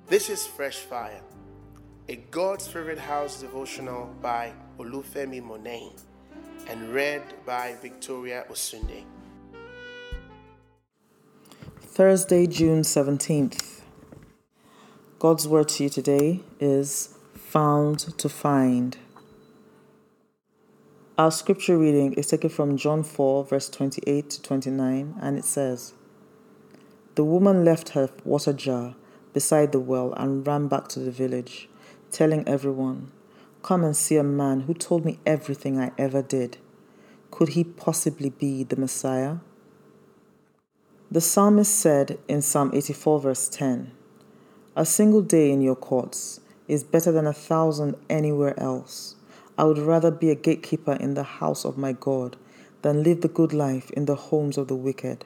This is Fresh Fire, a God's Favorite House devotional by Olufemi Monet and read by Victoria Osunde. Thursday, June 17th. God's word to you today is found to find. Our scripture reading is taken from John 4, verse 28 to 29, and it says, "The woman left her water jar beside the well and ran back to the village, telling everyone, 'Come and see a man who told me everything I ever did. Could he possibly be the Messiah?'" The psalmist said in Psalm 84, verse 10, "A single day in your courts is better than 1,000 anywhere else. I would rather be a gatekeeper in the house of my God than live the good life in the homes of the wicked."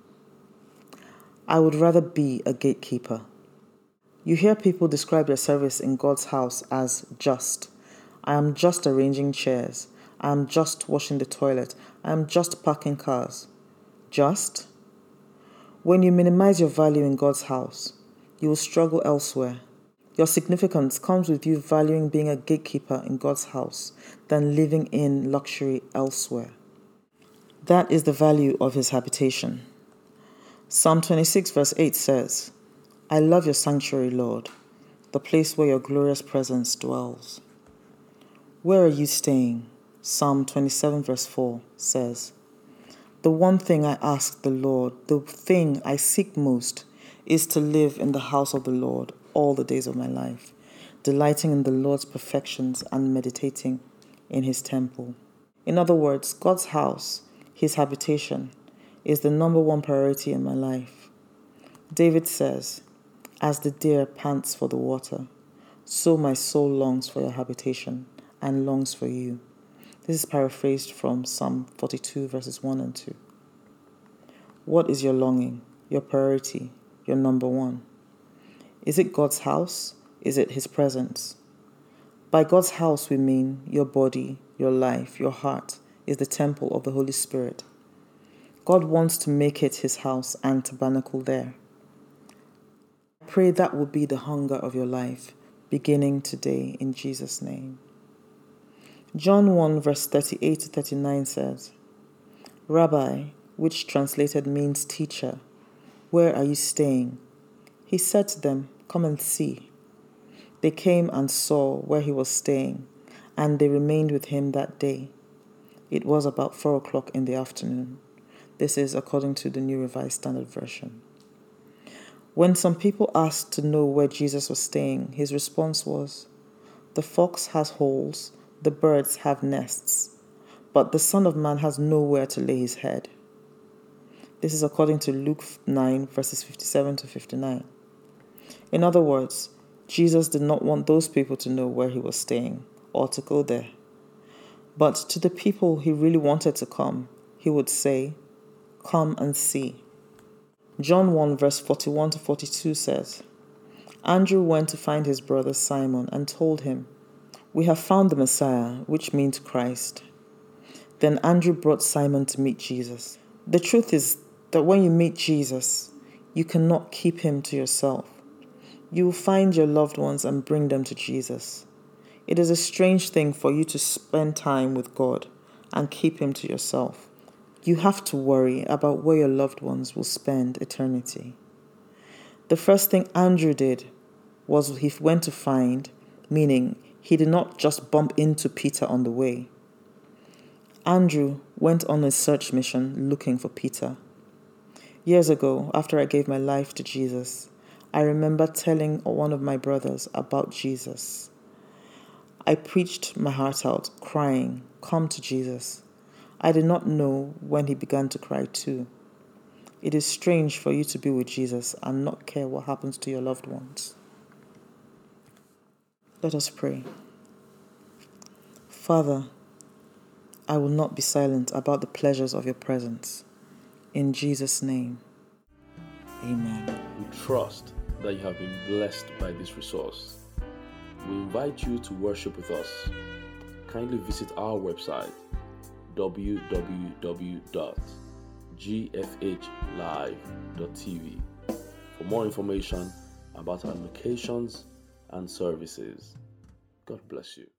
I would rather be a gatekeeper. You hear people describe their service in God's house as just. I am just arranging chairs. I am just washing the toilet. I am just parking cars. Just? When you minimize your value in God's house, you will struggle elsewhere. Your significance comes with you valuing being a gatekeeper in God's house than living in luxury elsewhere. That is the value of his habitation. Psalm 26 verse 8 says, "I love your sanctuary, Lord, the place where your glorious presence dwells." Where are you staying? Psalm 27 verse 4 says, "The one thing I ask the Lord, the thing I seek most, is to live in the house of the Lord all the days of my life, delighting in the Lord's perfections and meditating in his temple." In other words, God's house, his habitation, is the number one priority in my life. David says, "As the deer pants for the water, so my soul longs for your habitation and longs for you." This is paraphrased from Psalm 42 verses 1 and 2. What is your longing, your priority, your number one? Is it God's house? Is it his presence? By God's house we mean your body, your life, your heart is the temple of the Holy Spirit. God wants to make it his house and tabernacle there. I pray that will be the hunger of your life, beginning today in Jesus' name. John 1 verse 38 to 39 says, "Rabbi," which translated means teacher, "where are you staying?" He said to them, "Come and see." They came and saw where he was staying, and they remained with him that day. It was about 4 o'clock in the afternoon. This is according to the New Revised Standard Version. When some people asked to know where Jesus was staying, his response was, "The fox has holes, the birds have nests, but the Son of Man has nowhere to lay his head." This is according to Luke 9, verses 57 to 59. In other words, Jesus did not want those people to know where he was staying or to go there. But to the people he really wanted to come, he would say, "Come and see." John 1 verse 41 to 42 says, "Andrew went to find his brother Simon and told him, 'We have found the Messiah,' which means Christ." Then Andrew brought Simon to meet Jesus. The truth is that when you meet Jesus, you cannot keep him to yourself. You will find your loved ones and bring them to Jesus. It is a strange thing for you to spend time with God and keep him to yourself. You have to worry about where your loved ones will spend eternity. The first thing Andrew did was he went to find, meaning he did not just bump into Peter on the way. Andrew went on a search mission looking for Peter. Years ago, after I gave my life to Jesus, I remember telling one of my brothers about Jesus. I preached my heart out, crying, "Come to Jesus." I did not know when he began to cry too. It is strange for you to be with Jesus and not care what happens to your loved ones. Let us pray. Father, I will not be silent about the pleasures of your presence. In Jesus' name, amen. We trust that you have been blessed by this resource. We invite you to worship with us. Kindly visit our website www.gfhlive.tv for more information about our locations and services. God bless you.